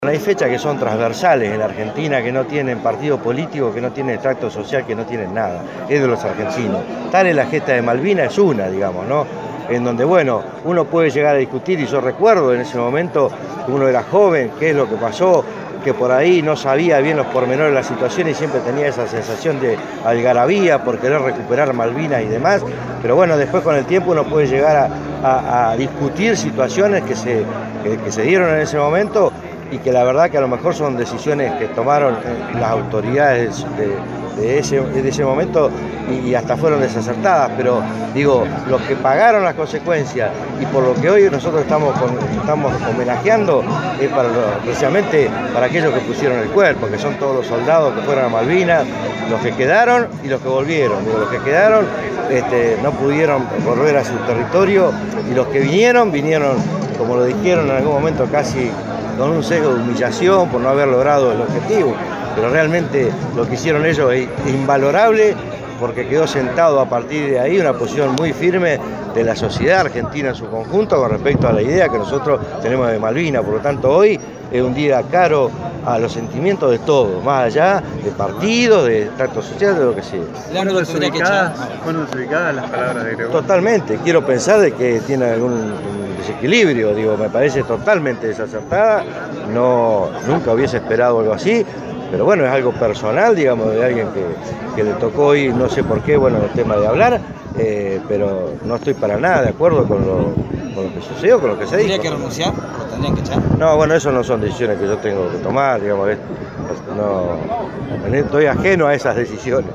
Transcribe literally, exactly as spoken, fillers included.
Hay fechas que son transversales en la Argentina, que no tienen partido político, que no tienen extracto social, que no tienen nada. Es de los argentinos. Tal es la gesta de Malvinas, es una, digamos, ¿no? En donde, bueno, uno puede llegar a discutir, y yo recuerdo en ese momento que uno era joven, qué es lo que pasó, que por ahí no sabía bien los pormenores de la situación y siempre tenía esa sensación de algarabía por querer recuperar Malvinas y demás. Pero bueno, después con el tiempo uno puede llegar a, a, a discutir situaciones que se, que, que se dieron en ese momento, y que la verdad que a lo mejor son decisiones que tomaron las autoridades de, de, ese, de ese momento y hasta fueron desacertadas, pero digo, los que pagaron las consecuencias y por lo que hoy nosotros estamos, con, estamos homenajeando es para lo, precisamente para aquellos que pusieron el cuerpo, que son todos los soldados que fueron a Malvinas, los que quedaron y los que volvieron. Digo, los que quedaron este, no pudieron volver a su territorio, y los que vinieron, vinieron, como lo dijeron en algún momento, casi con un sesgo de humillación por no haber logrado el objetivo, pero realmente lo que hicieron ellos es invalorable, porque quedó sentado a partir de ahí una posición muy firme de la sociedad argentina en su conjunto con respecto a la idea que nosotros tenemos de Malvinas. Por lo tanto, hoy es un día caro a los sentimientos de todos, más allá de partidos, de tracto social, de lo que sea. ¿Fueron desubicadas, ¿Fueron desubicadas las palabras de Gregorio? Totalmente, quiero pensar de que tiene algún desequilibrio, digo, me parece totalmente desacertada, no, nunca hubiese esperado algo así, pero bueno, es algo personal, digamos, de alguien que, que le tocó hoy, no sé por qué, bueno, el tema de hablar, eh, pero no estoy para nada de acuerdo con lo, con lo que sucedió, con lo que se dijo. ¿Tendría que renunciar o tendrían que echar? No, bueno, eso no son decisiones que yo tengo que tomar, digamos, no, estoy ajeno a esas decisiones.